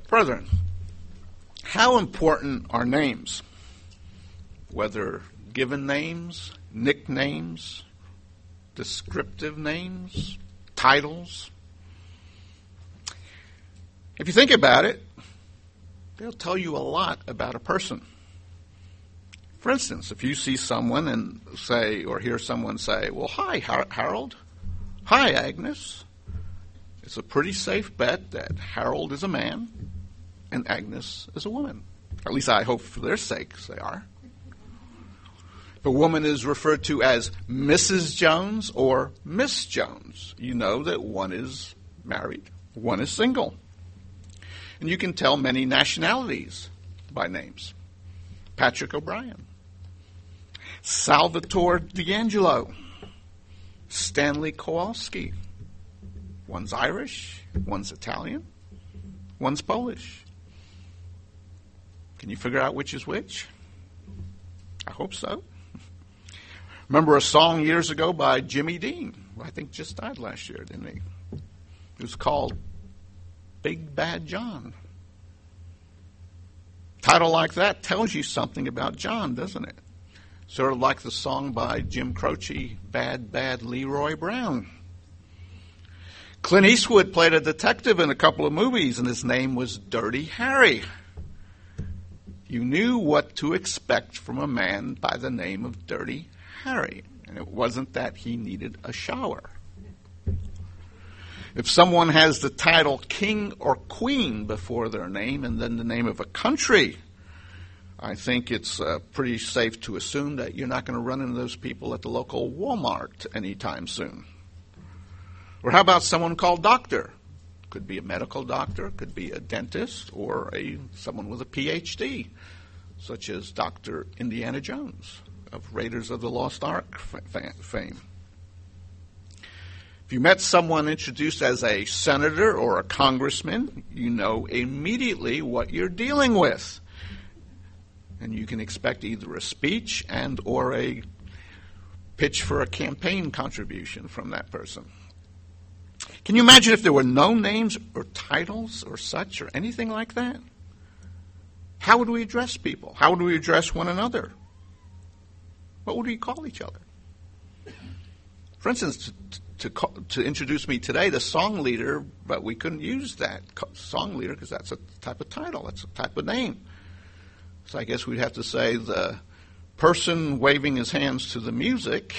Brethren, how important are names? Whether given names, nicknames, descriptive names, titles. If you think about it, they'll tell you a lot about a person. For instance, if you see someone and say, or hear someone say, well, hi, Harold. Hi, Agnes. It's a pretty safe bet that Harold is a man and Agnes is a woman. At least I hope for their sakes they are. If a woman is referred to as Mrs. Jones or Miss Jones, you know that one is married, one is single. And you can tell many nationalities by names. Patrick O'Brien, Salvatore D'Angelo, Stanley Kowalski. One's Irish, one's Italian, one's Polish. Can you figure out which is which? I hope so. Remember a song years ago by Jimmy Dean, who I think just died last year, didn't he? It was called Big Bad John. Title like that tells you something about John, doesn't it? Sort of like the song by Jim Croce, Bad, Bad Leroy Brown. Clint Eastwood played a detective in a couple of movies, and his name was Dirty Harry. You knew what to expect from a man by the name of Dirty Harry, and it wasn't that he needed a shower. If someone has the title king or queen before their name and then the name of a country, I think it's pretty safe to assume that you're not going to run into those people at the local Walmart anytime soon. Or how about someone called doctor? Could be a medical doctor, could be a dentist, or someone with a PhD, such as Dr. Indiana Jones of Raiders of the Lost Ark fame. If you met someone introduced as a senator or a congressman, you know immediately what you're dealing with. And you can expect either a speech and or a pitch for a campaign contribution from that person. Can you imagine if there were no names or titles or such or anything like that? How would we address people? How would we address one another? What would we call each other? For instance, to introduce me today, the song leader, but we couldn't use that song leader because that's a type of title, that's a type of name. So I guess we'd have to say the person waving his hands to the music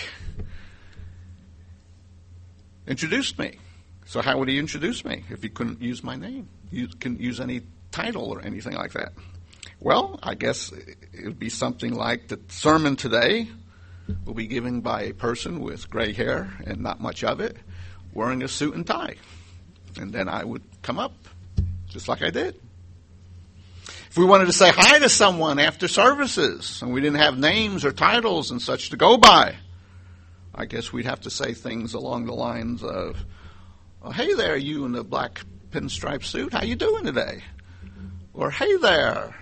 introduced me. So how would he introduce me if he couldn't use my name? You couldn't use any title or anything like that. Well, I guess it would be something like the sermon today will be given by a person with gray hair and not much of it, wearing a suit and tie. And then I would come up, just like I did. If we wanted to say hi to someone after services and we didn't have names or titles and such to go by, I guess we'd have to say things along the lines of, oh, hey there, you in the black pinstripe suit, how you doing today? Or, hey there,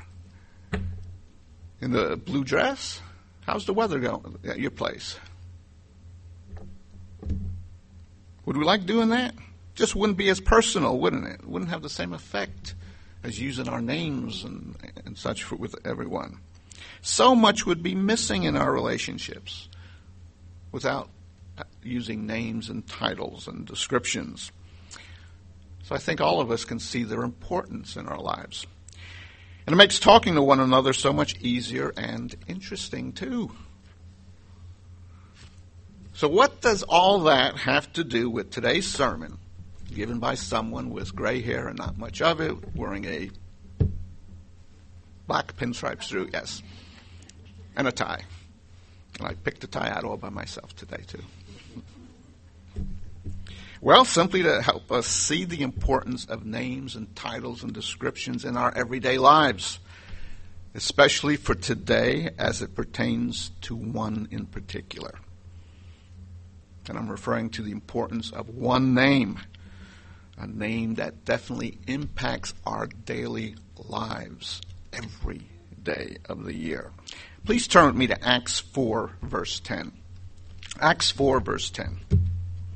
in the blue dress, how's the weather going at your place? Would we like doing that? Just wouldn't be as personal, wouldn't it? It wouldn't have the same effect as using our names and such with everyone. So much would be missing in our relationships without using names and titles and descriptions. So I think all of us can see their importance in our lives. And it makes talking to one another so much easier and interesting too. So what does all that have to do with today's sermon, given by someone with gray hair and not much of it, wearing a black pinstripe suit, yes, and a tie. And I picked a tie out all by myself today too. Well, simply to help us see the importance of names and titles and descriptions in our everyday lives, especially for today as it pertains to one in particular. And I'm referring to the importance of one name, a name that definitely impacts our daily lives every day of the year. Please turn with me to Acts 4, verse 10. Acts 4, verse 10.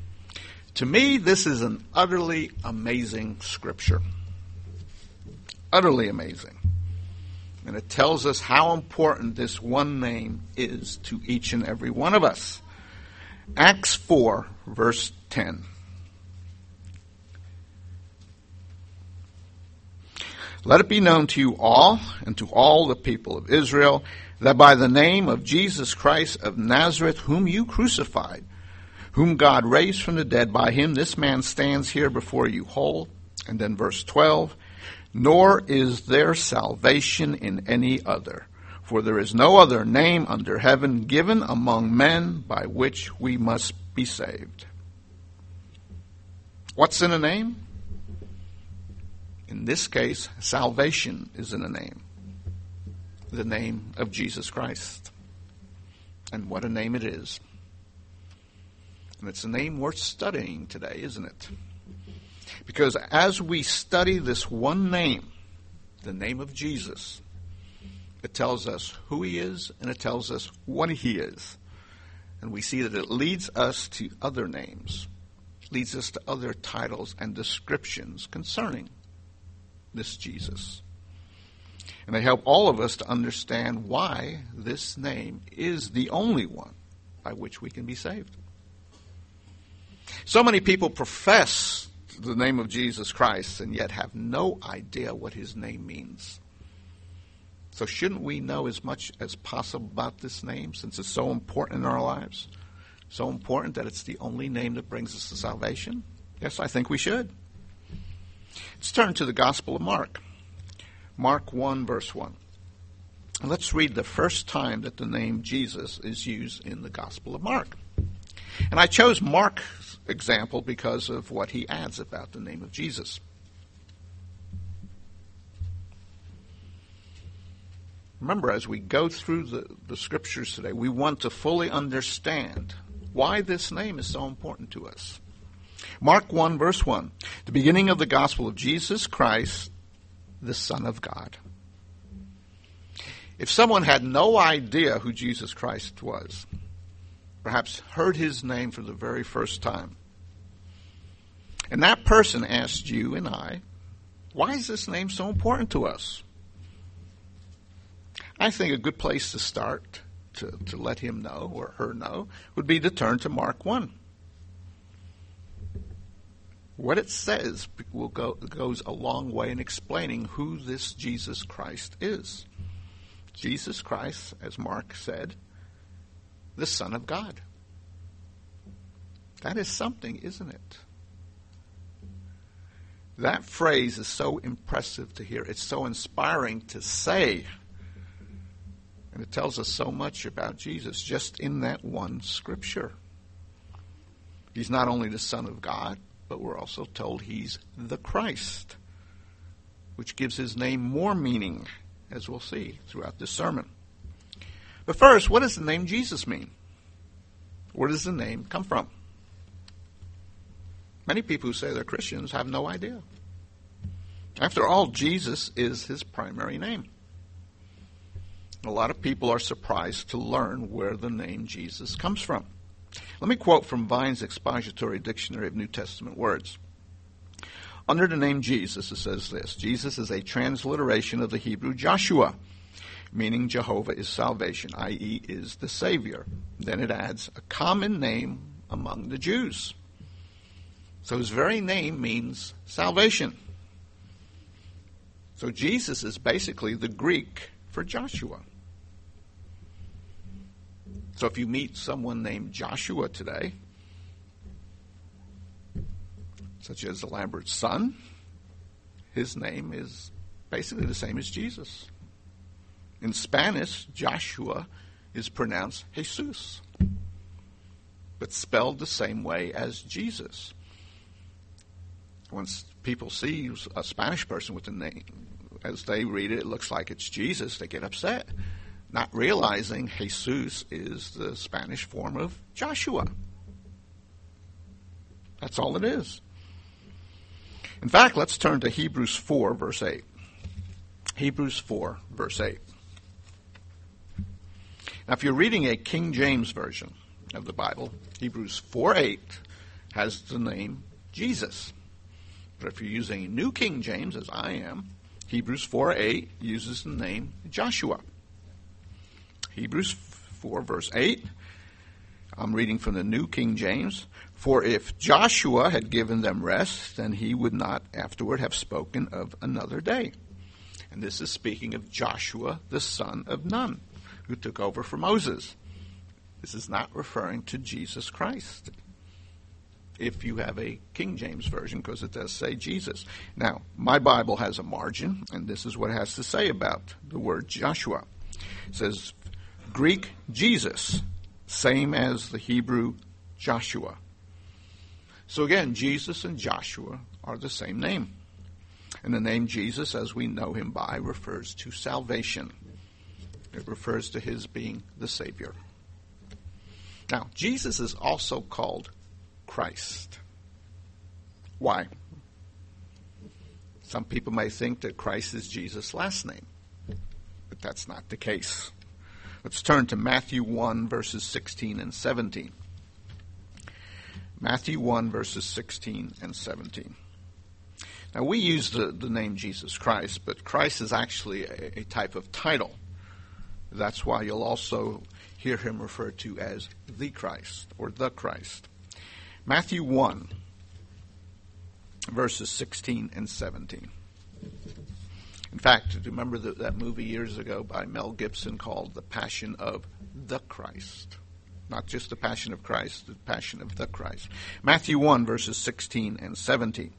To me, this is an utterly amazing scripture. utterly amazing. And it tells us how important this one name is to each and every one of us. Acts 4, verse 10. Let it be known to you all and to all the people of Israel that by the name of Jesus Christ of Nazareth, whom you crucified, whom God raised from the dead, by him this man stands here before you whole. And then verse 12, nor is there salvation in any other, for there is no other name under heaven given among men by which we must be saved. What's in a name? In this case, salvation is in a name. The name of Jesus Christ. And what a name it is. And it's a name worth studying today, isn't it? Because as we study this one name, the name of Jesus, it tells us who he is and it tells us what he is. And we see that it leads us to other names. It leads us to other titles and descriptions concerning this Jesus. And they help all of us to understand why this name is the only one by which we can be saved. So many people profess the name of Jesus Christ and yet have no idea what his name means. So shouldn't we know as much as possible about this name, since it's so important in our lives? So important that it's the only name that brings us to salvation? Yes, I think we should. Let's turn to the Gospel of Mark. Mark 1, verse 1. And let's read the first time that the name Jesus is used in the Gospel of Mark. And I chose Mark's example because of what he adds about the name of Jesus. Remember, as we go through the scriptures today, we want to fully understand why this name is so important to us. Mark 1, verse 1, the beginning of the gospel of Jesus Christ, the Son of God. If someone had no idea who Jesus Christ was, perhaps heard his name for the very first time, and that person asked you and I, why is this name so important to us? I think a good place to start to let him know or her know would be to turn to Mark 1. What it says goes a long way in explaining who this Jesus Christ is. Jesus Christ, as Mark said, the Son of God. That is something, isn't it? That phrase is so impressive to hear. It's so inspiring to say. And it tells us so much about Jesus just in that one scripture. He's not only the Son of God, but we're also told he's the Christ, which gives his name more meaning, as we'll see throughout this sermon. But first, what does the name Jesus mean? Where does the name come from? Many people who say they're Christians have no idea. After all, Jesus is his primary name. A lot of people are surprised to learn where the name Jesus comes from. Let me quote from Vine's Expository Dictionary of New Testament Words. Under the name Jesus, it says this: Jesus is a transliteration of the Hebrew Joshua, meaning Jehovah is salvation, i.e. is the Savior. Then it adds a common name among the Jews. So his very name means salvation. So Jesus is basically the Greek for Joshua. So if you meet someone named Joshua today, such as Lambert's son, his name is basically the same as Jesus. In Spanish, Joshua is pronounced Jesus, but spelled the same way as Jesus. When people see a Spanish person with the name, as they read it, it looks like it's Jesus, they get upset, not realizing Jesus is the Spanish form of Joshua. That's all it is. In fact, let's turn to Hebrews 4, verse 8. Hebrews 4, verse 8. Now, if you're reading a King James version of the Bible, Hebrews 4:8 has the name Jesus. But if you're using a New King James, as I am, Hebrews 4:8 uses the name Joshua. Hebrews 4 verse 8, I'm reading from the New King James. For if Joshua had given them rest, then he would not afterward have spoken of another day. And this is speaking of Joshua, the son of Nun, who took over for Moses. This is not referring to Jesus Christ, if you have a King James version, because it does say Jesus. Now, my Bible has a margin, and this is what it has to say about the word Joshua. It says, Greek Jesus, same as the Hebrew Joshua. So again, Jesus and Joshua are the same name. And the name Jesus, as we know him by, refers to salvation. It refers to his being the Savior. Now, Jesus is also called Christ. Why? Some people may think that Christ is Jesus' last name, but that's not the case. Let's turn to Matthew 1, verses 16 and 17. Matthew 1, verses 16 and 17. Now, we use the name Jesus Christ, but Christ is actually a type of title. That's why you'll also hear him referred to as the Christ or the Christ. Matthew 1, verses 16 and 17. In fact, do you remember that movie years ago by Mel Gibson called The Passion of the Christ? Not just the Passion of Christ, the Passion of the Christ. Matthew 1, verses 16 and 17.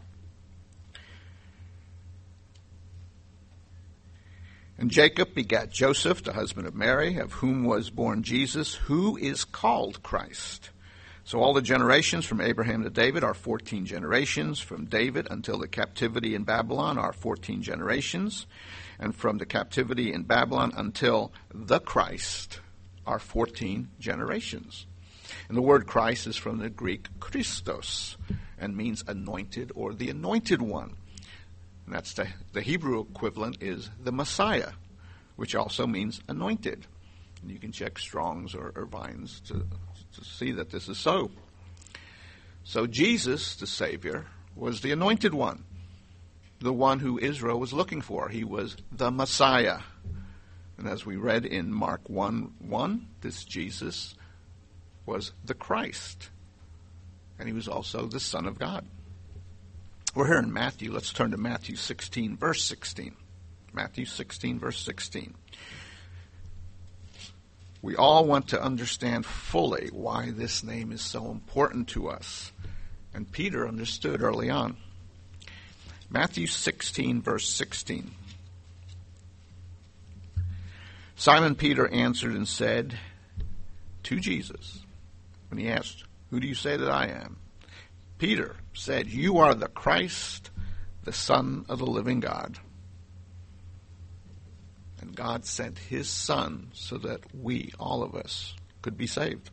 And Jacob begat Joseph, the husband of Mary, of whom was born Jesus, who is called Christ. So all the generations from Abraham to David are 14 generations. From David until the captivity in Babylon are 14 generations. And from the captivity in Babylon until the Christ are 14 generations. And the word Christ is from the Greek Christos and means anointed or the anointed one. And that's the Hebrew equivalent is the Messiah, which also means anointed. And you can check Strong's or Vines to see that this is so. So Jesus, the Savior, was the anointed one, the one who Israel was looking for. He was the Messiah. And as we read in Mark 1:1, this Jesus was the Christ. And he was also the Son of God. We're here in Matthew. Let's turn to Matthew 16, verse 16. Matthew 16, verse 16. We all want to understand fully why this name is so important to us. And Peter understood early on. Matthew 16, verse 16. Simon Peter answered and said to Jesus, when he asked, who do you say that I am? Peter said, you are the Christ, the Son of the living God. And God sent his Son so that we, all of us, could be saved.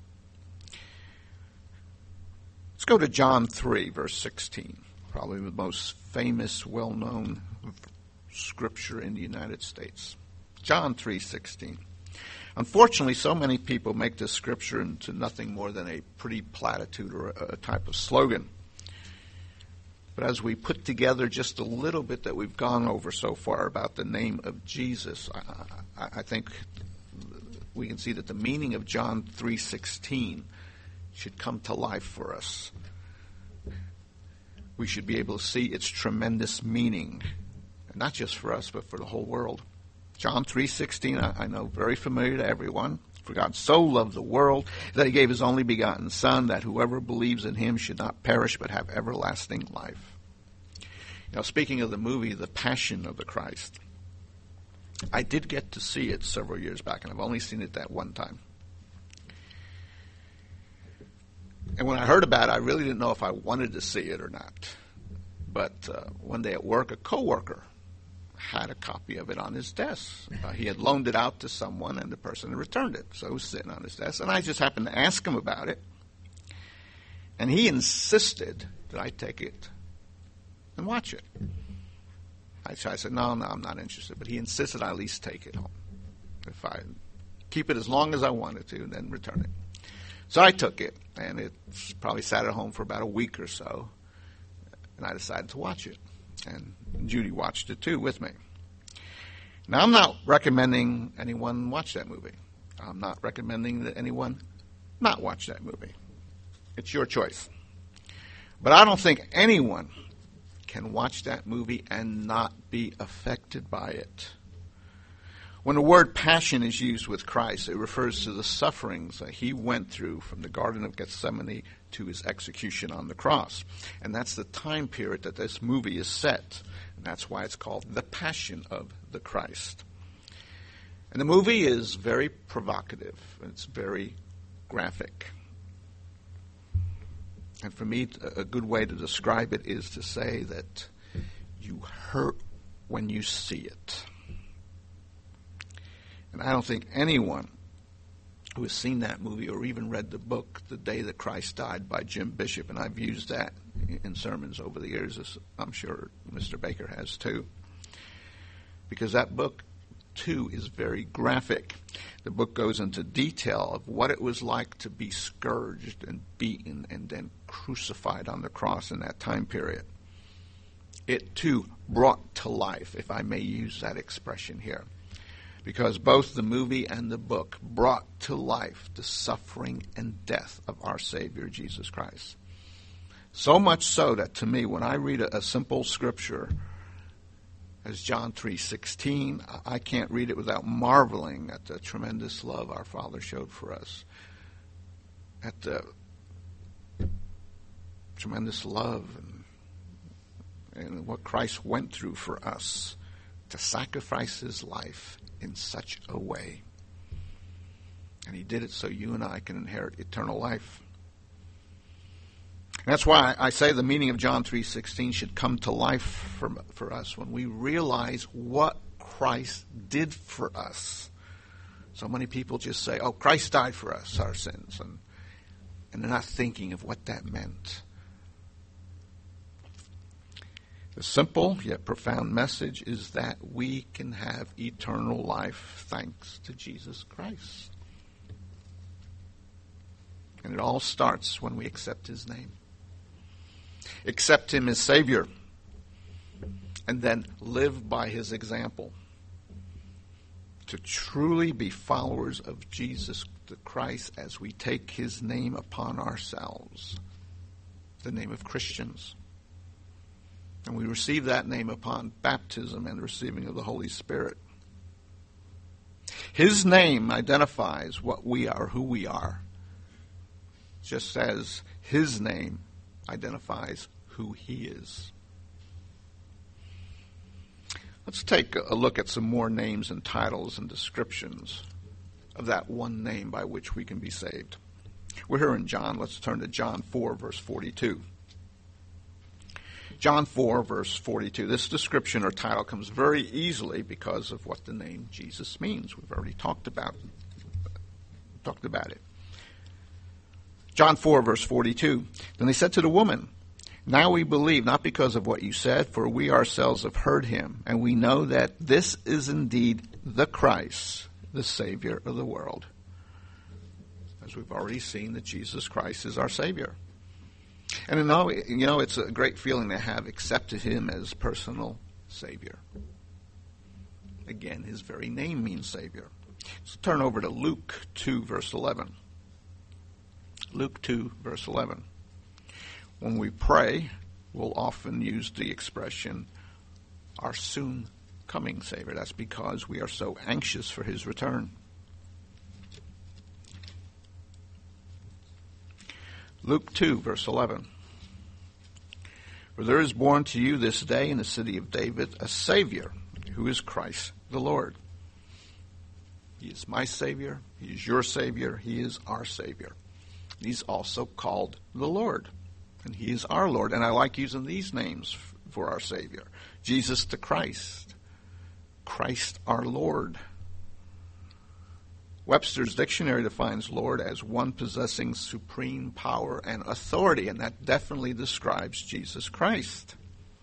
Let's go to John 3, verse 16, probably the most famous, well-known scripture in the United States. John 3:16. Unfortunately, so many people make this scripture into nothing more than a pretty platitude or a type of slogan. But as we put together just a little bit that we've gone over so far about the name of Jesus, I think we can see that the meaning of John 3:16 should come to life for us. We should be able to see its tremendous meaning, not just for us, but for the whole world. John 3:16, I know, very familiar to everyone. For God so loved the world that he gave his only begotten Son, that whoever believes in him should not perish but have everlasting life. You know, speaking of the movie, The Passion of the Christ, I did get to see it several years back, and I've only seen it that one time. And when I heard about it, I really didn't know if I wanted to see it or not. But one day at work, a coworker had a copy of it on his desk. He had loaned it out to someone, and the person had returned it. So it was sitting on his desk, and I just happened to ask him about it. And he insisted that I take it and watch it. I said, no, I'm not interested. But he insisted I at least take it home. If I keep it as long as I wanted to, and then return it. So I took it, and it probably sat at home for about a week or so. And I decided to watch it. And Judy watched it too with me. Now, I'm not recommending anyone watch that movie. I'm not recommending that anyone not watch that movie. It's your choice. But I don't think anyone can watch that movie and not be affected by it. When the word passion is used with Christ, it refers to the sufferings that he went through from the Garden of Gethsemane to his execution on the cross. And that's the time period that this movie is set. And that's why it's called The Passion of the Christ. And the movie is very provocative. It's very graphic. And for me, a good way to describe it is to say that you hurt when you see it. And I don't think anyone who has seen that movie or even read the book, The Day That Christ Died by Jim Bishop, and I've used that in sermons over the years, as I'm sure Mr. Baker has too, because that book too is very graphic. The book goes into detail of what it was like to be scourged and beaten and then crucified on the cross in that time period. It too brought to life, if I may use that expression here, because both the movie and the book brought to life the suffering and death of our Savior, Jesus Christ. So much so that to me, when I read a simple scripture as John 3:16, I can't read it without marveling at the tremendous love our Father showed for us, at the tremendous love and what Christ went through for us to sacrifice his life in such a way. And he did it so you and I can inherit eternal life. And that's why I say the meaning of John 3:16 should come to life for us when we realize what Christ did for us. So many people just say, oh, Christ died for us, our sins. And they're not thinking of what that meant. The simple yet profound message is that we can have eternal life thanks to Jesus Christ. And it all starts when we accept his name. Accept him as Savior. And then live by his example. To truly be followers of Jesus the Christ as we take his name upon ourselves. The name of Christians. And we receive that name upon baptism and receiving of the Holy Spirit. His name identifies what we are, who we are, just as his name identifies who he is. Let's take a look at some more names and titles and descriptions of that one name by which we can be saved. We're here in John. Let's turn to John 4, verse 42. John 4, verse 42. This description or title comes very easily because of what the name Jesus means. We've already talked about it. John 4, verse 42. Then they said to the woman, now we believe, not because of what you said, for we ourselves have heard him, and we know that this is indeed the Christ, the Savior of the world. As we've already seen that Jesus Christ is our Savior. And it's a great feeling to have accepted him as personal Savior. Again, his very name means Savior. Let's turn over to Luke 2, verse 11. Luke 2, verse 11. When we pray, we'll often use the expression, our soon coming Savior. That's because we are so anxious for his return. Luke 2, verse 11. For there is born to you this day in the city of David a Savior, who is Christ the Lord. He is my Savior. He is your Savior. He is our Savior. And he's also called the Lord. And he is our Lord. And I like using these names for our Savior. Jesus the Christ. Christ our Lord. Webster's dictionary defines Lord as one possessing supreme power and authority, and that definitely describes Jesus Christ.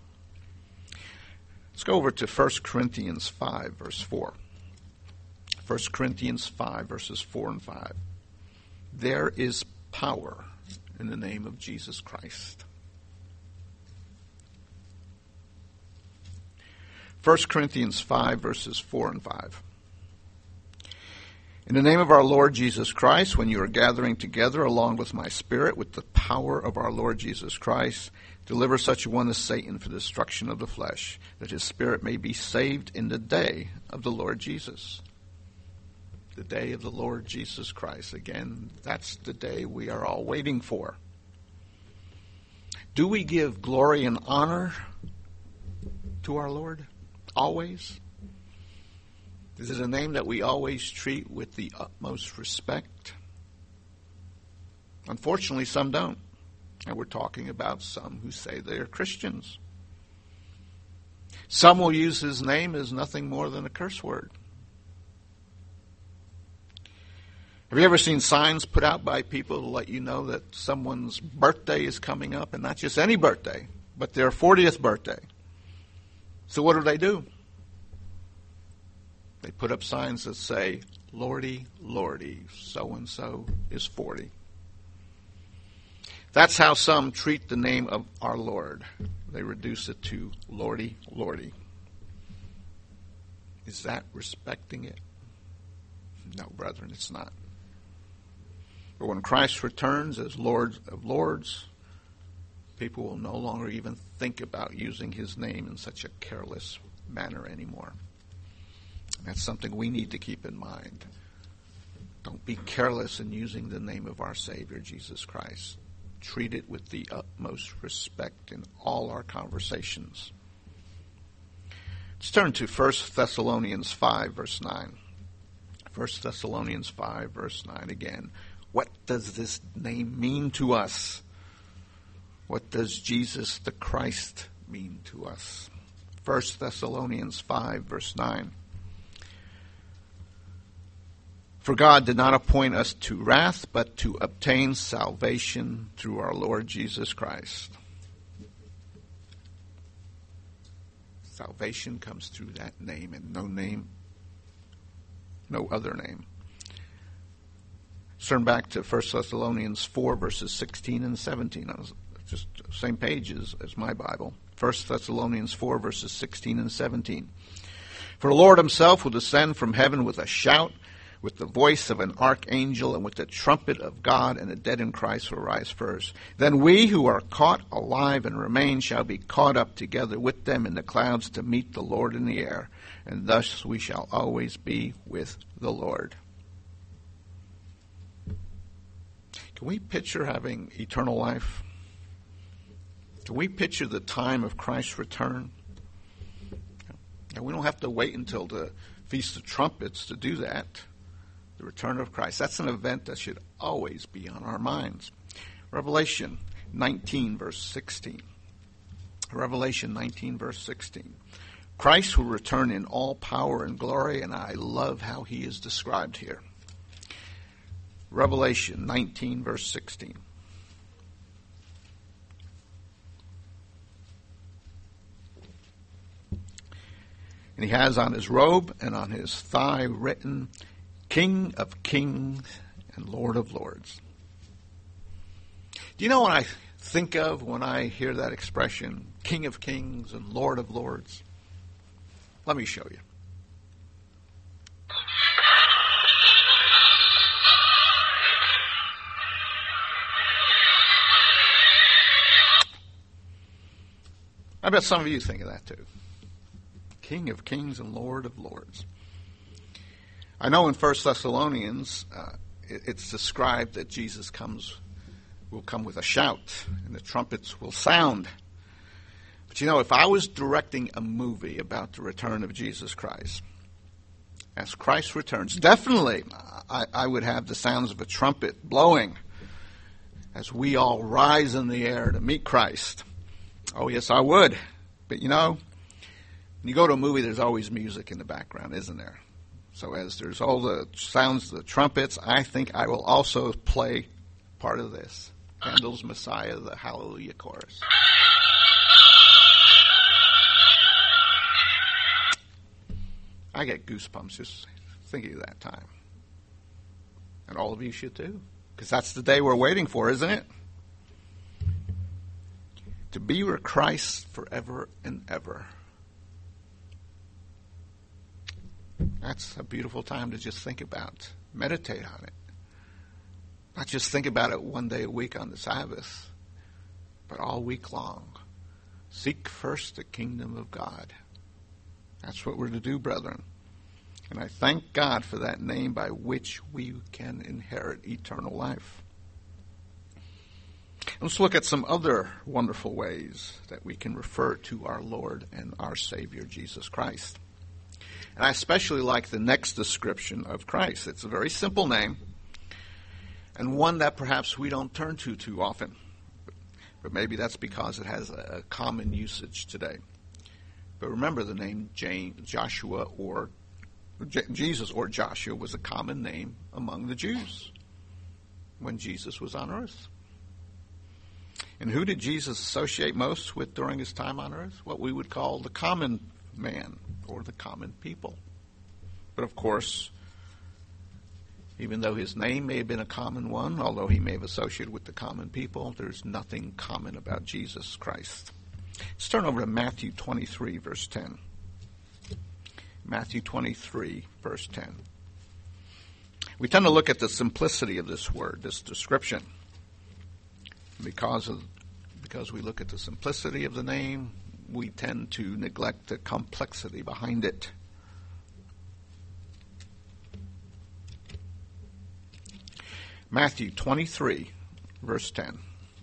Let's go over to 1 Corinthians 5, verse 4. 1 Corinthians 5, verses 4 and 5. There is power in the name of Jesus Christ. 1 Corinthians 5, verses 4 and 5. In the name of our Lord Jesus Christ, when you are gathering together along with my spirit, with the power of our Lord Jesus Christ, deliver such a one as Satan for the destruction of the flesh, that his spirit may be saved in the day of the Lord Jesus. The day of the Lord Jesus Christ. Again, that's the day we are all waiting for. Do we give glory and honor to our Lord? Always? Is it a name that we always treat with the utmost respect? Unfortunately, some don't. And we're talking about some who say they are Christians. Some will use his name as nothing more than a curse word. Have you ever seen signs put out by people to let you know that someone's birthday is coming up, and not just any birthday, but their 40th birthday? So what do? They put up signs that say, Lordy, Lordy, so-and-so is 40. That's how some treat the name of our Lord. They reduce it to Lordy, Lordy. Is that respecting it? No, brethren, it's not. But when Christ returns as Lord of Lords, people will no longer even think about using his name in such a careless manner anymore. That's something we need to keep in mind. Don't be careless in using the name of our Savior, Jesus Christ. Treat it with the utmost respect in all our conversations. Let's turn to 1 Thessalonians 5, verse 9. 1 Thessalonians 5, verse 9 again. What does this name mean to us? What does Jesus the Christ mean to us? 1 Thessalonians 5, verse 9. For God did not appoint us to wrath, but to obtain salvation through our Lord Jesus Christ. Salvation comes through that name and no other name. Turn back to 1 Thessalonians 4, verses 16 and 17. Just same page as my Bible. 1 Thessalonians 4, verses 16 and 17. For the Lord himself will descend from heaven with a shout, with the voice of an archangel, and with the trumpet of God, and the dead in Christ will rise first. Then we who are caught alive and remain shall be caught up together with them in the clouds to meet the Lord in the air, and thus we shall always be with the Lord. Can we picture having eternal life? Can we picture the time of Christ's return? And we don't have to wait until the Feast of Trumpets to do that. The return of Christ. That's an event that should always be on our minds. Revelation 19, verse 16. Revelation 19, verse 16. Christ will return in all power and glory, and I love how he is described here. Revelation 19, verse 16. And he has on his robe and on his thigh written, King of Kings and Lord of Lords. Do you know what I think of when I hear that expression, King of Kings and Lord of Lords? Let me show you. I bet some of you think of that too. King of Kings and Lord of Lords. I know in 1 Thessalonians, it's described that Jesus will come with a shout, and the trumpets will sound. But you know, if I was directing a movie about the return of Jesus Christ, as Christ returns, definitely I would have the sounds of a trumpet blowing as we all rise in the air to meet Christ. Oh, yes, I would. But you know, when you go to a movie, there's always music in the background, isn't there? So as there's all the sounds of the trumpets, I think I will also play part of this. Handel's Messiah, the Hallelujah chorus. I get goosebumps just thinking of that time. And all of you should too. Because that's the day we're waiting for, isn't it? To be with Christ forever and ever. That's a beautiful time to just think about, meditate on it. Not just think about it one day a week on the Sabbath, but all week long. Seek first the kingdom of God. That's what we're to do, brethren. And I thank God for that name by which we can inherit eternal life. Let's look at some other wonderful ways that we can refer to our Lord and our Savior, Jesus Christ. And I especially like the next description of Christ. It's a very simple name, and one that perhaps we don't turn to too often. But maybe that's because it has a common usage today. But remember, the name Joshua or Jesus or Joshua was a common name among the Jews when Jesus was on earth. And who did Jesus associate most with during his time on earth? What we would call the common man or the common people. But of course, even though his name may have been a common one, although he may have associated with the common people, there's nothing common about Jesus Christ. Let's turn over to Matthew 23, verse 10. Matthew 23, verse 10. We tend to look at the simplicity of this word, this description. Because we look at the simplicity of the name, we tend to neglect the complexity behind it. Matthew 23, verse 10.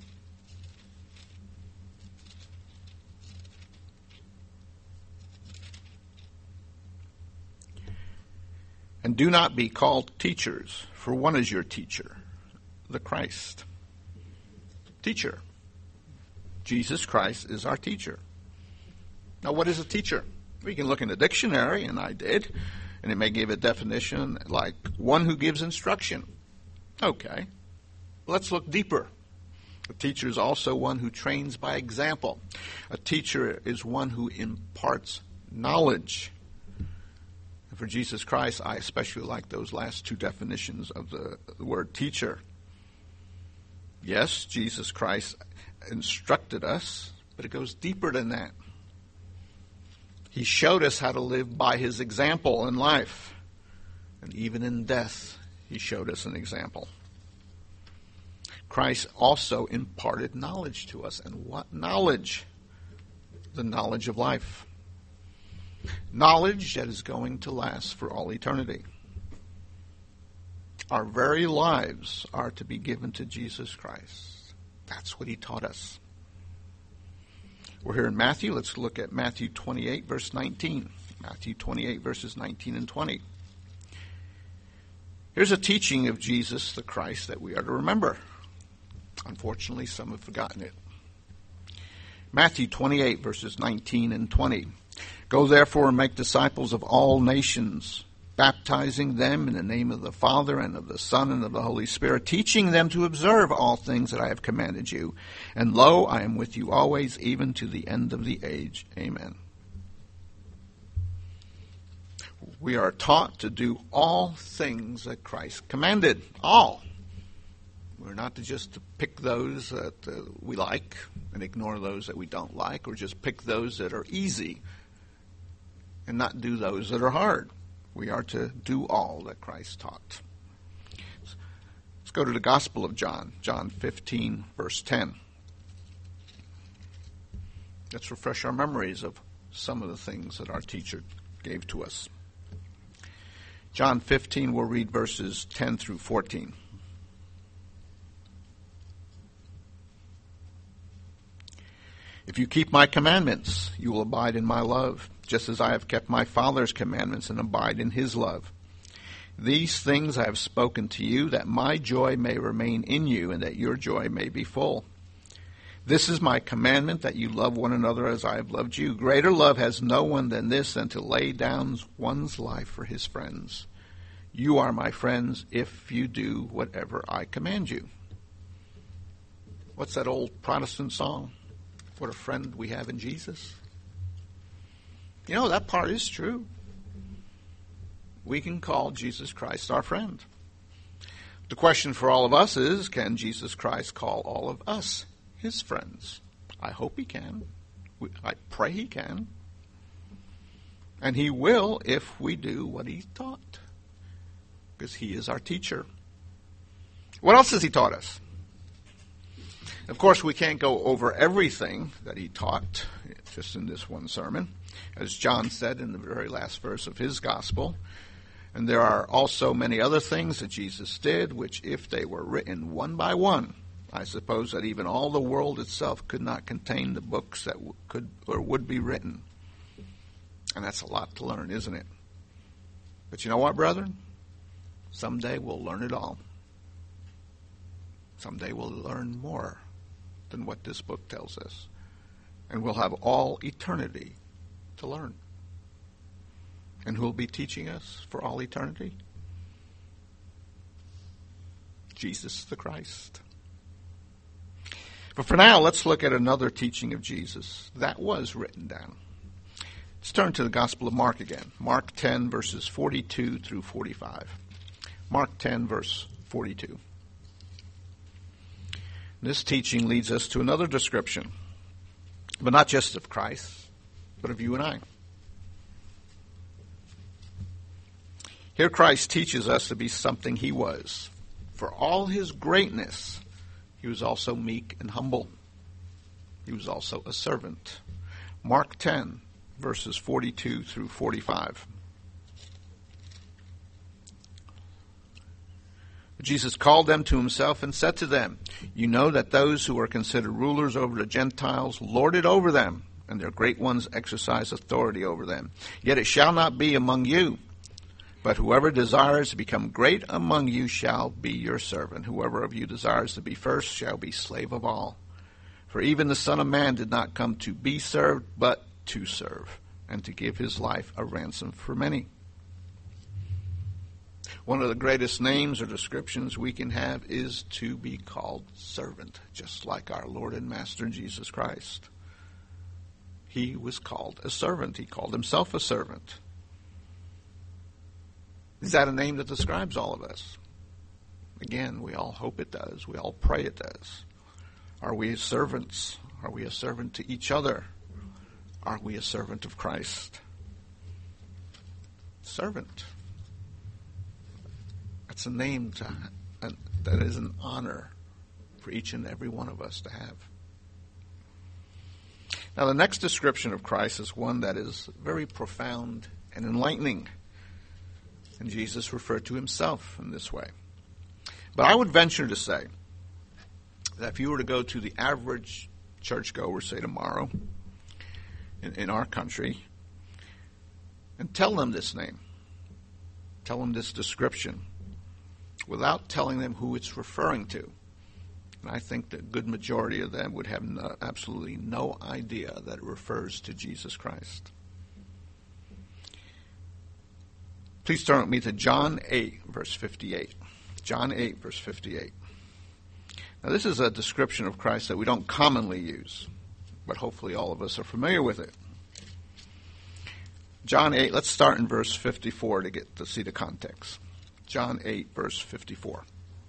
And do not be called teachers, for one is your teacher, the Christ. Teacher. Jesus Christ is our teacher. Now, what is a teacher? We can look in the dictionary, and I did, and it may give a definition like one who gives instruction. Okay, let's look deeper. A teacher is also one who trains by example. A teacher is one who imparts knowledge. And for Jesus Christ, I especially like those last two definitions of the word teacher. Yes, Jesus Christ instructed us, but it goes deeper than that. He showed us how to live by his example in life. And even in death, he showed us an example. Christ also imparted knowledge to us. And what knowledge? The knowledge of life. Knowledge that is going to last for all eternity. Our very lives are to be given to Jesus Christ. That's what he taught us. We're here in Matthew. Let's look at Matthew 28, verse 19. Matthew 28, verses 19 and 20. Here's a teaching of Jesus, the Christ, that we are to remember. Unfortunately, some have forgotten it. Matthew 28, verses 19 and 20. Go therefore and make disciples of all nations, baptizing them in the name of the Father and of the Son and of the Holy Spirit, teaching them to observe all things that I have commanded you. And lo, I am with you always, even to the end of the age. Amen. We are taught to do all things that Christ commanded. All. We're not to just pick those that we like and ignore those that we don't like, or just pick those that are easy and not do those that are hard. We are to do all that Christ taught. Let's go to the Gospel of John, John 15, verse 10. Let's refresh our memories of some of the things that our teacher gave to us. John 15, we'll read verses 10 through 14. If you keep my commandments, you will abide in my love, just as I have kept my Father's commandments and abide in his love. These things I have spoken to you, that my joy may remain in you, and that your joy may be full. This is my commandment, that you love one another as I have loved you. Greater love has no one than this, than to lay down one's life for his friends. You are my friends if you do whatever I command you. What's that old Protestant song? What a friend we have in Jesus. You know, that part is true. We can call Jesus Christ our friend. The question for all of us is, can Jesus Christ call all of us his friends? I hope he can. I pray he can. And he will if we do what he taught, because he is our teacher. What else has he taught us? Of course, we can't go over everything that he taught just in this one sermon, as John said in the very last verse of his gospel. And there are also many other things that Jesus did, which if they were written one by one, I suppose that even all the world itself could not contain the books that could or would be written. And that's a lot to learn, isn't it? But you know what, brethren? Someday we'll learn it all. Someday we'll learn more than what this book tells us. And we'll have all eternity to learn. And who will be teaching us for all eternity? Jesus the Christ. But for now, let's look at another teaching of Jesus that was written down. Let's turn to the Gospel of Mark again. Mark 10, verses 42 through 45. Mark 10, verse 42. This teaching leads us to another description, but not just of Christ, but of you and I. Here Christ teaches us to be something he was. For all his greatness, he was also meek and humble. He was also a servant. Mark 10, verses 42 through 45. Jesus called them to himself and said to them, "You know that those who are considered rulers over the Gentiles lord it over them, and their great ones exercise authority over them. Yet it shall not be among you. But whoever desires to become great among you shall be your servant. Whoever of you desires to be first shall be slave of all. For even the Son of Man did not come to be served, but to serve, and to give his life a ransom for many." One of the greatest names or descriptions we can have is to be called servant, just like our Lord and Master Jesus Christ. He was called a servant. He called himself a servant. Is that a name that describes all of us? Again, we all hope it does. We all pray it does. Are we servants? Are we a servant to each other? Are we a servant of Christ? Servant. That's a name that is an honor for each and every one of us to have. Now, the next description of Christ is one that is very profound and enlightening. And Jesus referred to himself in this way. But I would venture to say that if you were to go to the average churchgoer, say tomorrow, in our country, and tell them this name, tell them this description, without telling them who it's referring to, and I think the good majority of them would have absolutely no idea that it refers to Jesus Christ. Please turn with me to John 8, verse 58. John 8, verse 58. Now, this is a description of Christ that we don't commonly use, but hopefully all of us are familiar with it. John 8, let's start in verse 54 to see the context. John 8, verse 54.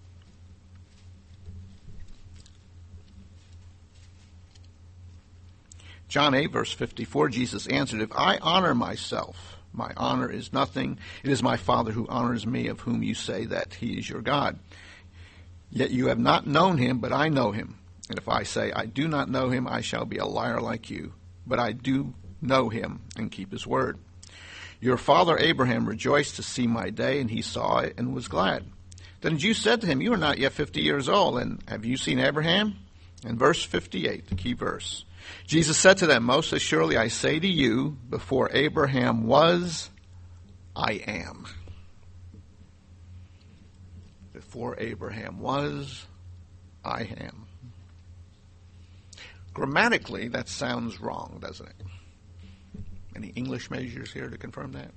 John 8, verse 54, Jesus answered, "If I honor myself, my honor is nothing. It is my Father who honors me, of whom you say that he is your God. Yet you have not known him, but I know him. And if I say I do not know him, I shall be a liar like you. But I do know him and keep his word. Your father Abraham rejoiced to see my day, and he saw it and was glad. Then the Jews said to him, you are not yet 50 years old, and have you seen Abraham?" And verse 58, the key verse. Jesus said to them, "Most assuredly I say to you, before Abraham was, I am." Before Abraham was, I am. Grammatically, that sounds wrong, doesn't it? Any English majors here to confirm that?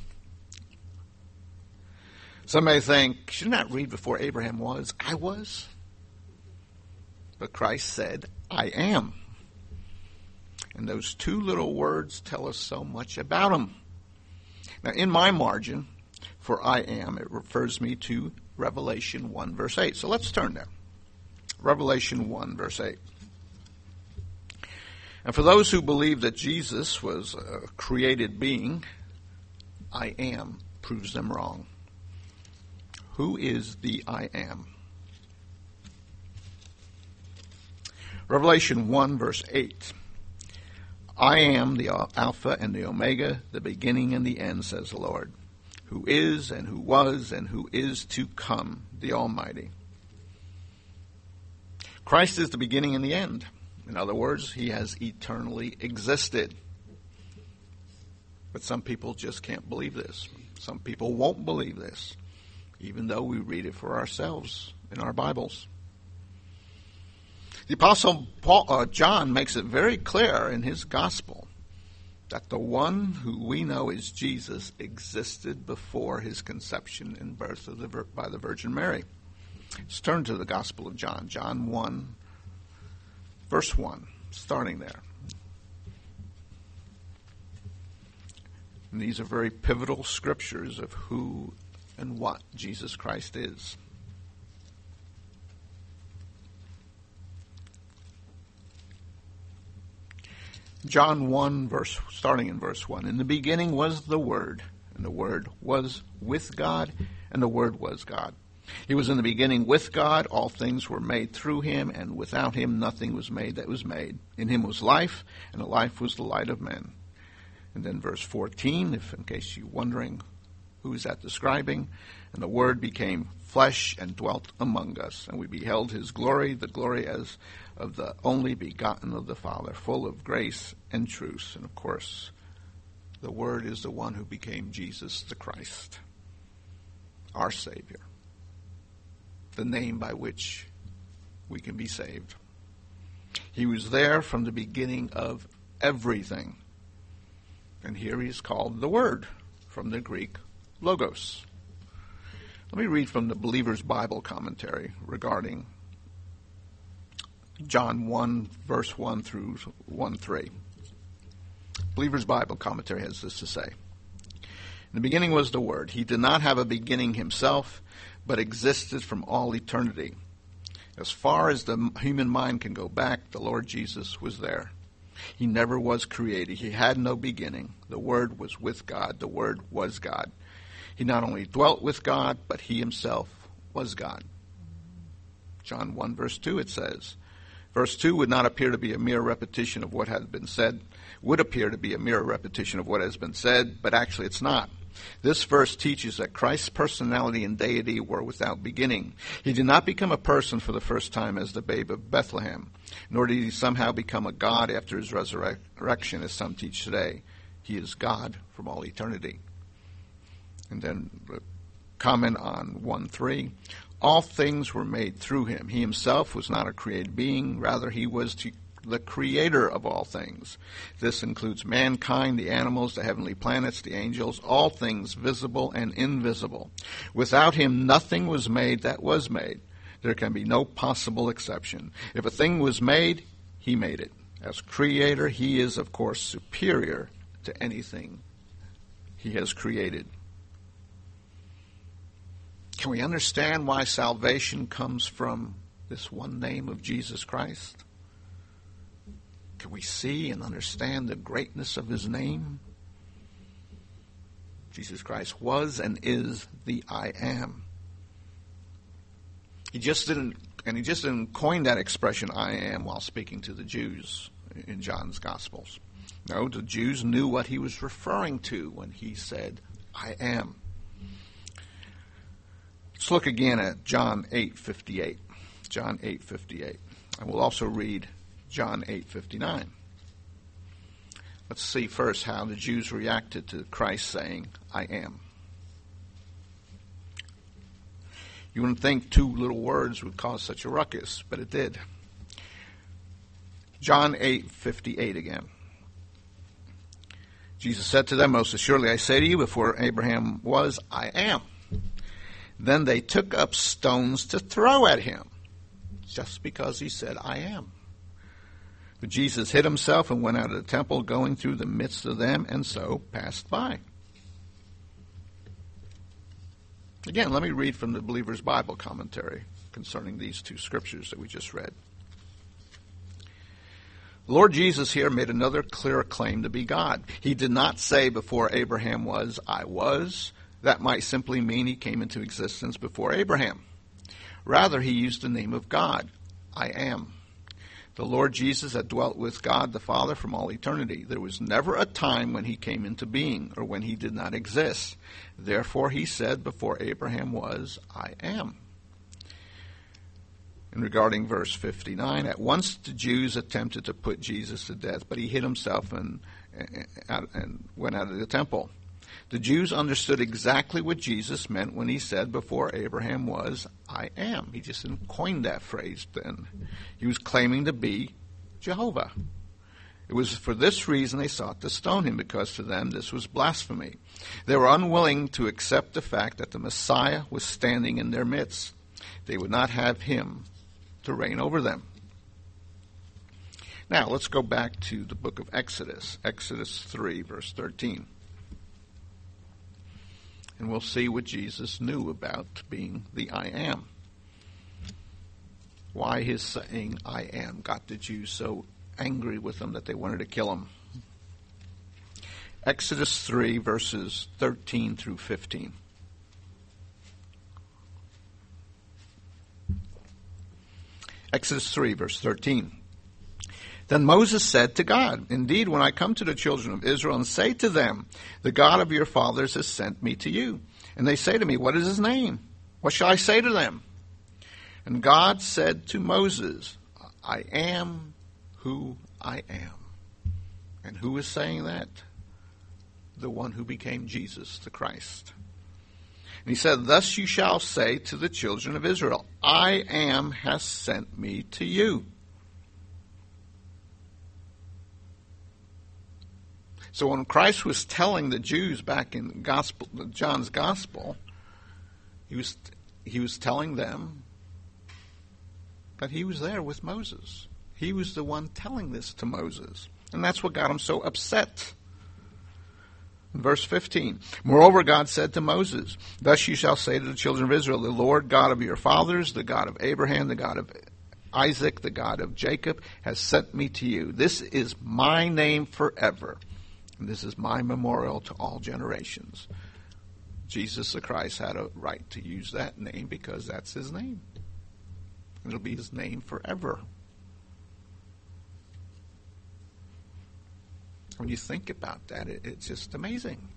Some may think, shouldn't that read before Abraham was, I was? But Christ said, I am. And those two little words tell us so much about him. Now, in my margin, for I am, it refers me to Revelation 1, verse 8. So let's turn there. Revelation 1, verse 8. And for those who believe that Jesus was a created being, I am proves them wrong. Who is the I am? Revelation 1, verse 8. I am the Alpha and the Omega, the beginning and the end, says the Lord, who is and who was and who is to come, the Almighty. Christ is the beginning and the end. In other words, he has eternally existed. But some people just can't believe this. Some people won't believe this, even though we read it for ourselves in our Bibles. The Apostle John makes it very clear in his gospel that the one who we know as Jesus existed before his conception and birth by the Virgin Mary. Let's turn to the Gospel of John, John 1, verse 1, starting there. And these are very pivotal scriptures of who and what Jesus Christ is. John 1, starting in verse 1. In the beginning was the Word, and the Word was with God, and the Word was God. He was in the beginning with God. All things were made through him, and without him nothing was made that was made. In him was life, and the life was the light of men. And then verse 14, if in case you're wondering who is that describing, and the Word became flesh and dwelt among us, and we beheld his glory, the glory as of the only begotten of the Father, full of grace and truth. And of course, the Word is the one who became Jesus the Christ, our Savior, the name by which we can be saved. He was there from the beginning of everything. And here he is called the Word, from the Greek logos. Let me read from the Believer's Bible commentary regarding John 1, verse 1 through 1:3. Believer's Bible commentary has this to say. In the beginning was the Word. He did not have a beginning himself, but existed from all eternity. As far as the human mind can go back, the Lord Jesus was there. He never was created. He had no beginning. The Word was with God. The Word was God. He not only dwelt with God, but he himself was God. John 1, verse 2, it says, Verse 2 would not appear to be a mere repetition of what had been said, would appear to be a mere repetition of what has been said, but actually it's not. This verse teaches that Christ's personality and deity were without beginning. He did not become a person for the first time as the babe of Bethlehem, nor did he somehow become a God after his resurrection, as some teach today. He is God from all eternity. And then comment on 1:3. All things were made through him. He himself was not a created being. Rather, he was the creator of all things. This includes mankind, the animals, the heavenly planets, the angels, all things visible and invisible. Without him, nothing was made that was made. There can be no possible exception. If a thing was made, he made it. As creator, he is, of course, superior to anything he has created. Can we understand why salvation comes from this one name of Jesus Christ? Can we see and understand the greatness of his name? Jesus Christ was and is the I am. He just didn't coin that expression, I am, while speaking to the Jews in John's Gospels. No, the Jews knew what he was referring to when he said, I am. Let's look again at John 8:58. John 8:58. And we'll also read John 8:59. Let's see first how the Jews reacted to Christ saying, I am. You wouldn't think two little words would cause such a ruckus, but it did. John 8:58 again. Jesus said to them, Most assuredly I say to you, before Abraham was, I am. Then they took up stones to throw at him, just because he said, I am. But Jesus hid himself and went out of the temple, going through the midst of them, and so passed by. Again, let me read from the Believer's Bible commentary concerning these two scriptures that we just read. Lord Jesus here made another clear claim to be God. He did not say before Abraham was, I was. That might simply mean he came into existence before Abraham. Rather, he used the name of God, I am. The Lord Jesus had dwelt with God the Father from all eternity. There was never a time when he came into being or when he did not exist. Therefore, he said before Abraham was, I am. And regarding verse 59, at once the Jews attempted to put Jesus to death, but he hid himself and went out of the temple. The Jews understood exactly what Jesus meant when he said before Abraham was, I am. He just didn't coin that phrase then. He was claiming to be Jehovah. It was for this reason they sought to stone him, because to them this was blasphemy. They were unwilling to accept the fact that the Messiah was standing in their midst. They would not have him to reign over them. Now, let's go back to the book of Exodus, Exodus 3, verse 13. And we'll see what Jesus knew about being the I am. Why his saying I am got the Jews so angry with him that they wanted to kill him. Exodus 3, verses 13 through 15. Exodus 3, verse 13. Then Moses said to God, indeed, when I come to the children of Israel and say to them, the God of your fathers has sent me to you, and they say to me, what is his name? What shall I say to them? And God said to Moses, I am who I am. And who is saying that? The one who became Jesus, the Christ. And he said, thus you shall say to the children of Israel, I am has sent me to you. So when Christ was telling the Jews back in John's Gospel, he was telling them that he was there with Moses. He was the one telling this to Moses. And that's what got him so upset. In verse 15, moreover, God said to Moses, thus you shall say to the children of Israel, the Lord God of your fathers, the God of Abraham, the God of Isaac, the God of Jacob, has sent me to you. This is my name forever. And this is my memorial to all generations. Jesus the Christ had a right to use that name because that's his name. It'll be his name forever. When you think about that, it's just amazing.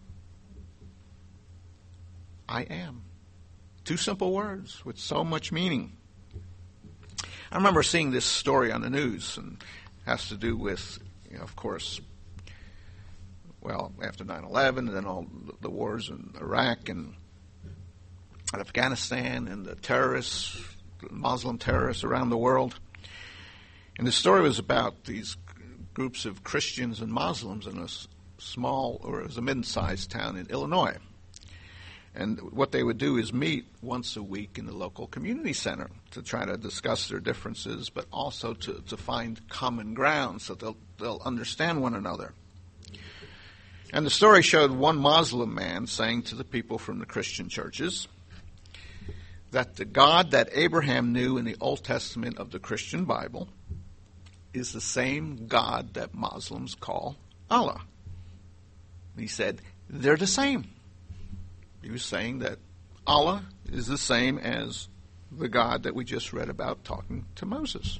I am. Two simple words with so much meaning. I remember seeing this story on the news, and it has to do with, of course, well, after 9/11, and then all the wars in Iraq and Afghanistan, and the terrorists, the Muslim terrorists around the world. And the story was about these groups of Christians and Muslims in a small, or it was a mid-sized town in Illinois. And what they would do is meet once a week in the local community center to try to discuss their differences, but also to find common ground so they'll understand one another. And the story showed one Muslim man saying to the people from the Christian churches that the God that Abraham knew in the Old Testament of the Christian Bible is the same God that Muslims call Allah. And he said, they're the same. He was saying that Allah is the same as the God that we just read about talking to Moses.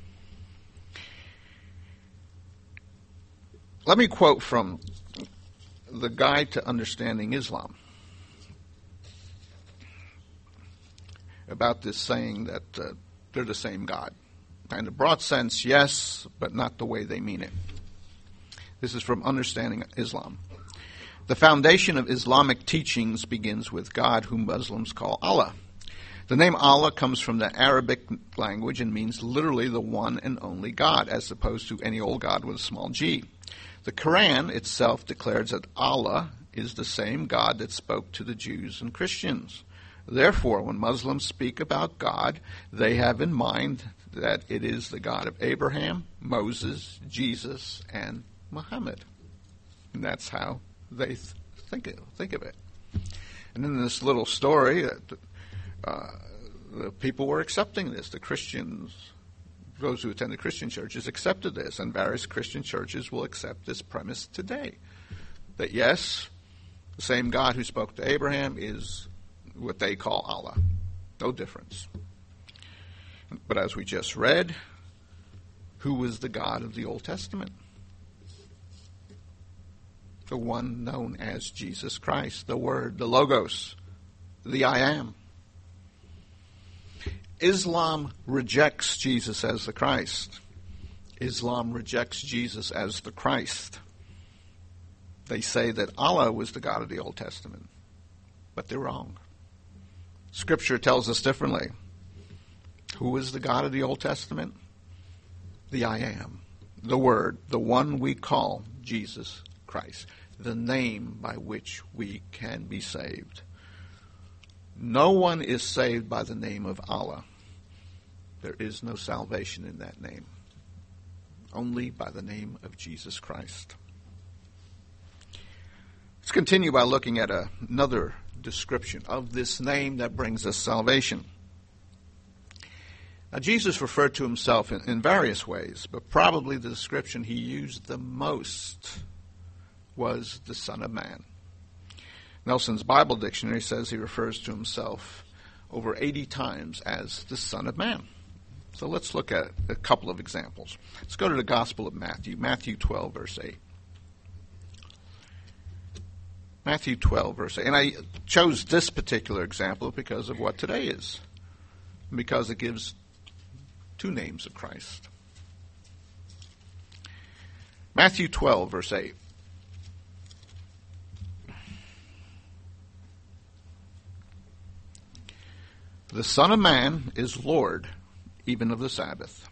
Let me quote from the Guide to Understanding Islam about this saying that they're the same God. In a broad sense, yes, but not the way they mean it. This is from Understanding Islam. The foundation of Islamic teachings begins with God, whom Muslims call Allah. The name Allah comes from the Arabic language and means literally the one and only God, as opposed to any old God with a small g. The Quran itself declares that Allah is the same God that spoke to the Jews and Christians. Therefore, when Muslims speak about God, they have in mind that it is the God of Abraham, Moses, Jesus, and Muhammad. And that's how they think of it. And in this little story, the people were accepting this. The Christians those who attended Christian churches accepted this, and various Christian churches will accept this premise today. That yes, the same God who spoke to Abraham is what they call Allah. No difference. But as we just read, who was the God of the Old Testament? The one known as Jesus Christ, the Word, the Logos, the I Am. Islam rejects Jesus as the Christ. Islam rejects Jesus as the Christ. They say that Allah was the God of the Old Testament, but they're wrong. Scripture tells us differently. Who is the God of the Old Testament? The I Am, the Word, the one we call Jesus Christ, the name by which we can be saved. No one is saved by the name of Allah. There is no salvation in that name. Only by the name of Jesus Christ. Let's continue by looking at another description of this name that brings us salvation. Now, Jesus referred to himself in various ways, but probably the description he used the most was the Son of Man. Nelson's Bible Dictionary says he refers to himself over 80 times as the Son of Man. So let's look at a couple of examples. Let's go to the Gospel of Matthew, Matthew 12, verse 8. Matthew 12, verse 8. And I chose this particular example because of what today is, because it gives two names of Christ. Matthew 12, verse 8. The Son of Man is Lord, even of the Sabbath.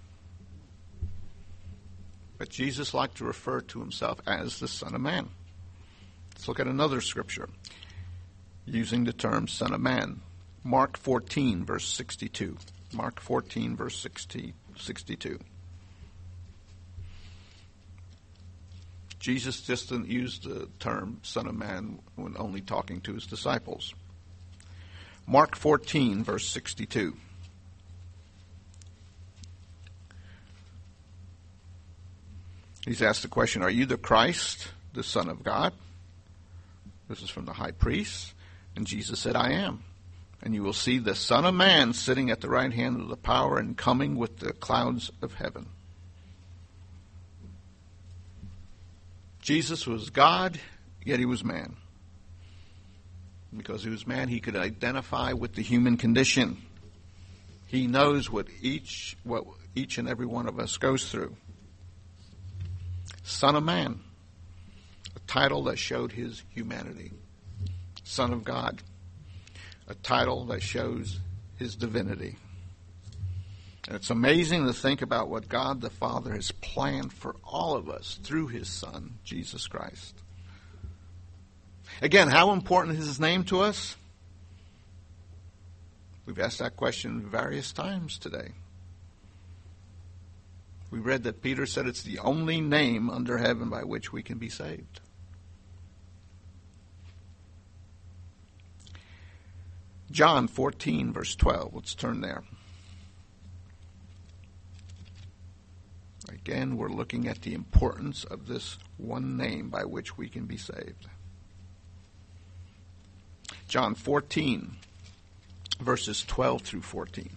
But Jesus liked to refer to himself as the Son of Man. Let's look at another scripture using the term Son of Man. Mark 14, verse 62. Mark 14, verse 62. Jesus just didn't use the term Son of Man when only talking to his disciples. Mark 14, verse 62. He's asked the question, are you the Christ, the Son of God? This is from the high priest. And Jesus said, I am. And you will see the Son of Man sitting at the right hand of the power and coming with the clouds of heaven. Jesus was God, yet he was man. Because he was man, he could identify with the human condition. He knows what each and every one of us goes through. Son of Man, a title that showed his humanity. Son of God, a title that shows his divinity. And it's amazing to think about what God the Father has planned for all of us through his Son, Jesus Christ. Again, how important is his name to us? We've asked that question various times today. We read that Peter said it's the only name under heaven by which we can be saved. John 14, verse 12. Let's turn there. Again, we're looking at the importance of this one name by which we can be saved. John 14, verses 12 through 14.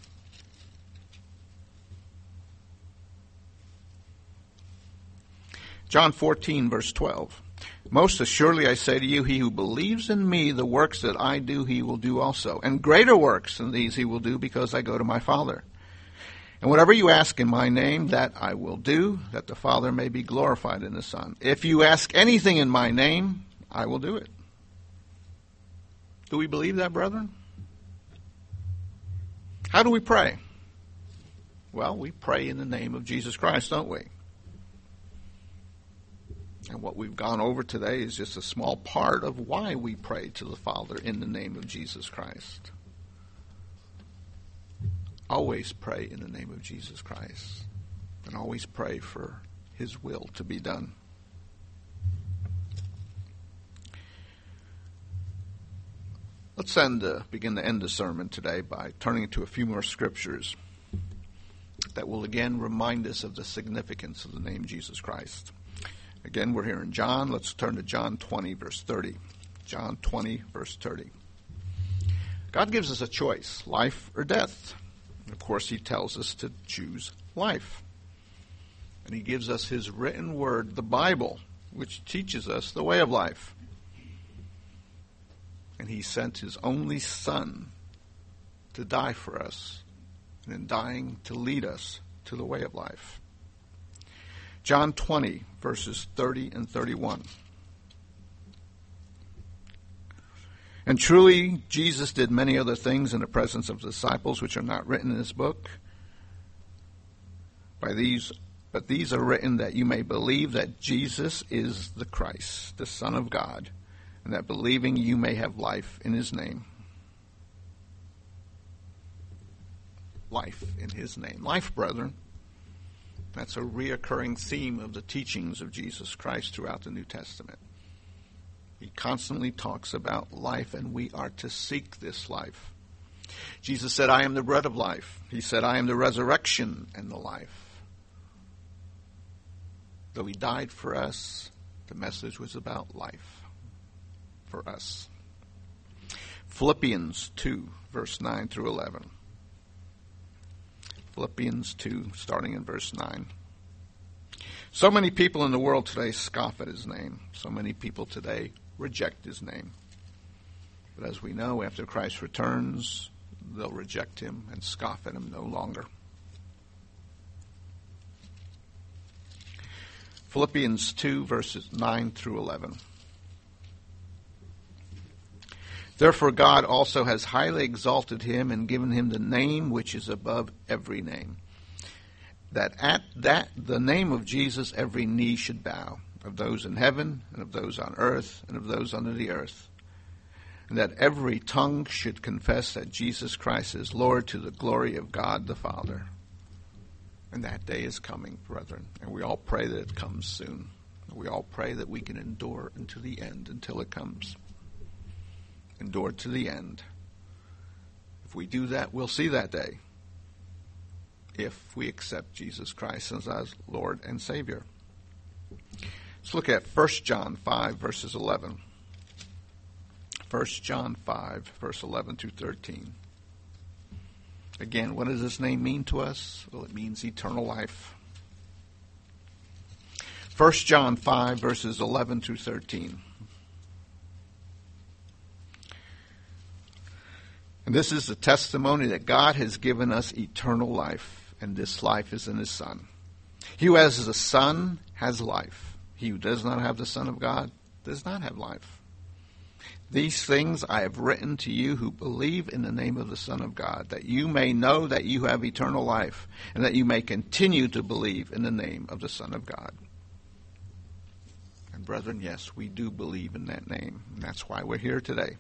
John 14, verse 12. Most assuredly I say to you, he who believes in me, the works that I do, he will do also. And greater works than these he will do, because I go to my Father. And whatever you ask in my name, that I will do, that the Father may be glorified in the Son. If you ask anything in my name, I will do it. Do we believe that, brethren? How do we pray? Well, we pray in the name of Jesus Christ, don't we? And what we've gone over today is just a small part of why we pray to the Father in the name of Jesus Christ. Always pray in the name of Jesus Christ. And always pray for his will to be done. Let's begin to end the sermon today by turning to a few more scriptures that will again remind us of the significance of the name Jesus Christ. Again, we're here in John. Let's turn to John 20, verse 30. John 20, verse 30. God gives us a choice, life or death. And of course, he tells us to choose life. And he gives us his written word, the Bible, which teaches us the way of life. And he sent his only Son to die for us, and in dying to lead us to the way of life. John 20, verses 30 and 31. And truly, Jesus did many other things in the presence of the disciples which are not written in this book. But these are written that you may believe that Jesus is the Christ, the Son of God, and that believing you may have life in his name. Life in his name. Life, brethren. That's a reoccurring theme of the teachings of Jesus Christ throughout the New Testament. He constantly talks about life, and we are to seek this life. Jesus said, I am the bread of life. He said, I am the resurrection and the life. Though he died for us, the message was about life for us. Philippians 2, verse 9 through 11. Philippians 2, starting in verse 9. So many people in the world today scoff at his name. So many people today reject his name. But as we know, after Christ returns, they'll reject him and scoff at him no longer. Philippians 2, verses 9 through 11. Therefore God also has highly exalted him and given him the name which is above every name, that at the name of Jesus every knee should bow, of those in heaven and of those on earth and of those under the earth, and that every tongue should confess that Jesus Christ is Lord, to the glory of God the Father. And that day is coming, brethren, and we all pray that it comes soon. We all pray that we can endure unto the end until it comes. Endure to the end. If we do that, we'll see that day, if we accept Jesus Christ as our Lord and Savior. Let's look at 1 John 5, verses 11. 1 John 5, verse 11 through 13. Again, what does this name mean to us? Well, it means eternal life. 1 John 5, verses 11 through 13. And this is the testimony that God has given us eternal life, and this life is in his Son. He who has the Son has life. He who does not have the Son of God does not have life. These things I have written to you who believe in the name of the Son of God, that you may know that you have eternal life, and that you may continue to believe in the name of the Son of God. And brethren, yes, we do believe in that name, and that's why we're here today.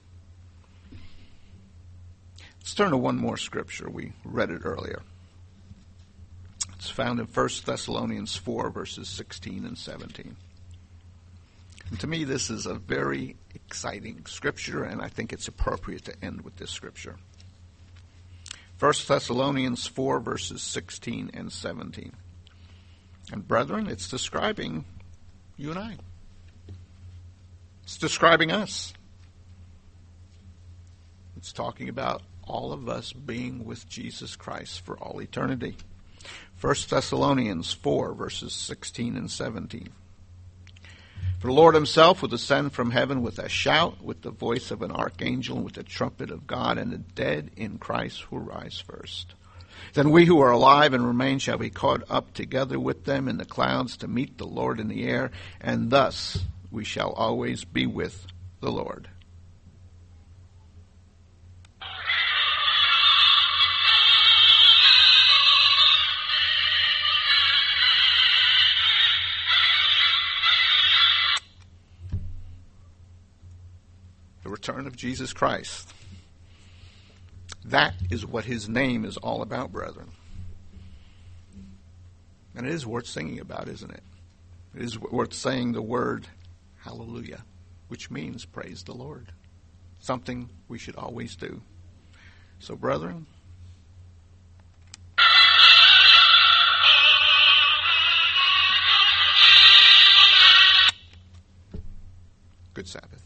Let's turn to one more scripture. We read it earlier. It's found in 1 Thessalonians 4, verses 16 and 17. And to me, this is a very exciting scripture, and I think it's appropriate to end with this scripture. 1 Thessalonians 4, verses 16 and 17. And brethren, it's describing you and I. It's describing us. It's talking about all of us being with Jesus Christ for all eternity. 1 Thessalonians 4, verses 16 and 17. For the Lord himself will descend from heaven with a shout, with the voice of an archangel, and with the trumpet of God, and the dead in Christ will rise first. Then we who are alive and remain shall be caught up together with them in the clouds to meet the Lord in the air, and thus we shall always be with the Lord. The return of Jesus Christ. That is what his name is all about, brethren. And it is worth singing about, isn't it? It is worth saying the word hallelujah, which means praise the Lord. Something we should always do. So, brethren, Good Sabbath.